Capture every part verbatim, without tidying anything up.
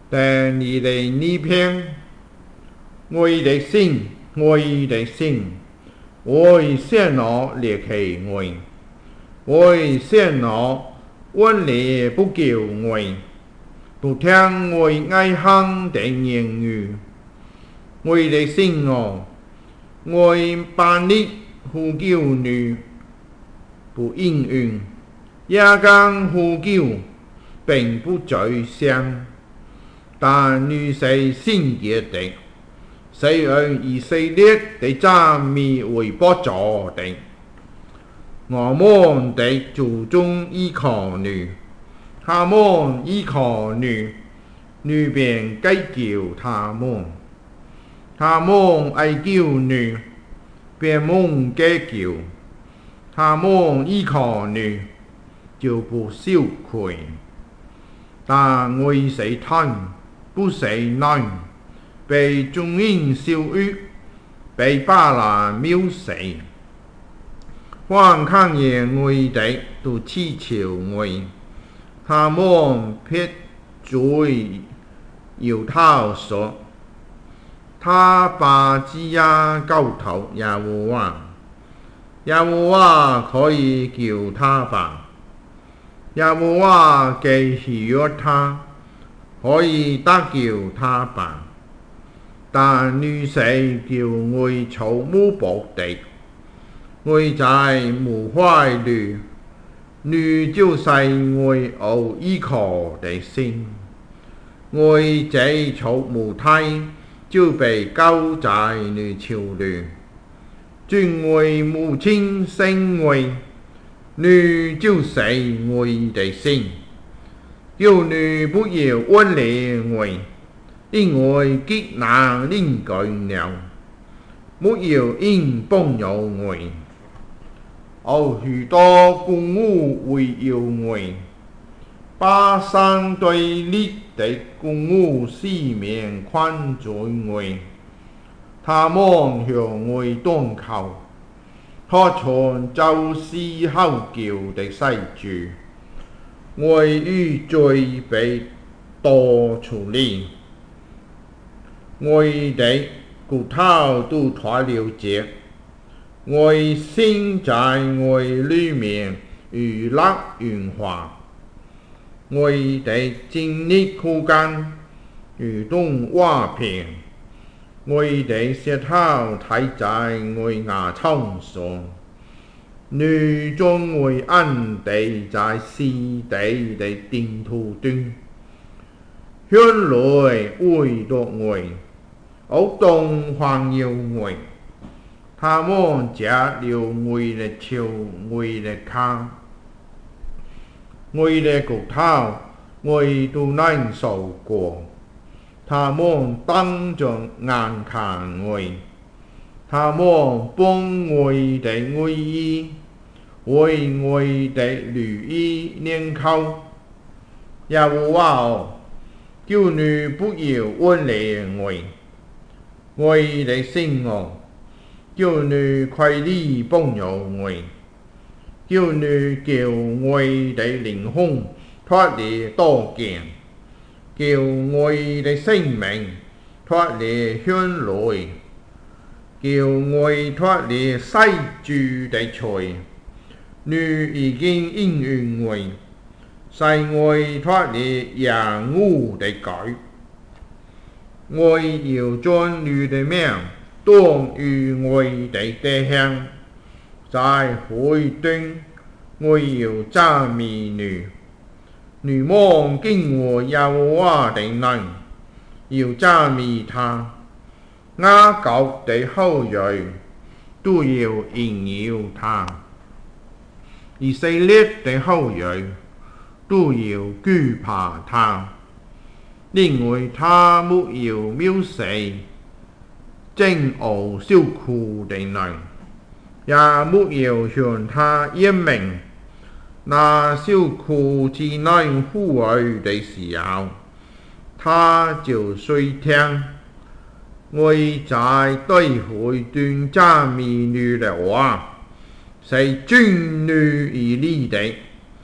但你的逆偏，我的心，我的心，我向我裂开我，我向我温烈不叫我，不听我哀喊的言语，我的心哦，我把你呼叫你，不应允，夜间呼叫并不在声，但你是圣洁的。是按以色列的赞美为帮助的，我們的祖宗依靠你，他們依靠你，你便解救他們；他們愛叫你，便蒙解救；他們依靠你，就不羞愧。但我是他，不是你。被众人笑语，被巴蘭藐視，凡看見我的都嗤笑我，他們撇嘴搖頭說：他把枝丫交託耶和華，耶和華可以叫他吧，耶和華既喜悅他，可以得救他吧。但你是叫我草木薄的，我在母懷裏，你就是我偶依靠的心。我這草母胎就被交在你手裏，尊我母親生我，你就是我的心。叫你不要溫烈我。因為極難領改了，沒有因幫助我，有許多公務圍繞我，把相對立的公務四面環住我，他們向我斷口，他傳就是吼叫的塞住，我與罪被多處理。我的骨頭都脫了節，我心在我裏面如蠟融化，我的精力枯乾，如同瓦片，我的舌頭貼在我牙瘡上，你將我安置在濕地的淨土中，向來為着我。偶動環繞我，他們吃了我的手，我的腳，我的骨頭，我都難受過。他們瞪着眼看我，他們幫我的外衣，為我的綠衣領口。耶和華哦，求你不要溫烈我。我的心哦，叫你快啲幫助我，叫你叫我的靈魂脫離刀劍，叫我的生命脫離牽累，叫我脫離世主的罪。你已經應允我，使我脫離淫污的罪。我要將你的名當於我的地上，在會中我要讚美你。你們敬畏耶和華的人，要讚美他，雅各的後裔都要榮耀他，以色列的後裔都要懼怕他。因為他沒有藐視憎惡受苦的人，也沒有向他掩明那受苦之難呼籲的時候，他就垂聽。我在對會中讚美你的話，是尊你而立的。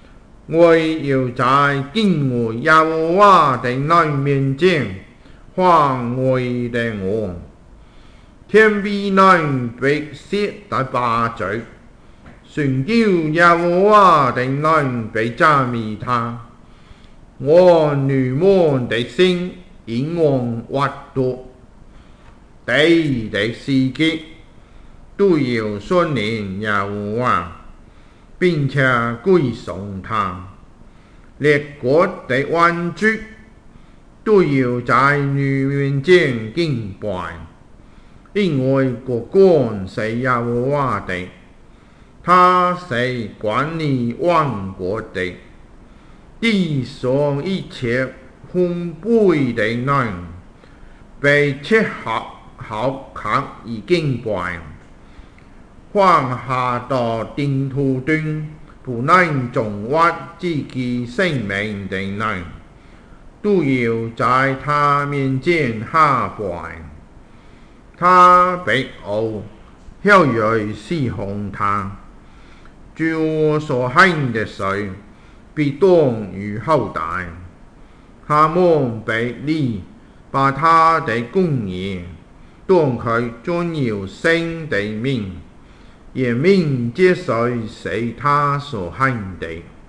我要在敬畏耶和华的人面前还我的我。天必能被赦的把罪，寻求耶和华的人被赞美他。我女们的心因我挖夺，地的世界都要顺念耶和华，并且归顺他。列国的万族都要在你面前敬拜，因为国冠是耶和华的，他是管理万国的。地上一切丰沛的人，被切合好看而敬拜，放下到定途中不能掌握自己生命的人，都要在他面前下拜。他被傲曉諭侍奉他，主所行的事必當於後代。他們被你把他的公義當佢尊耀聖的名，也明這事是他所行的。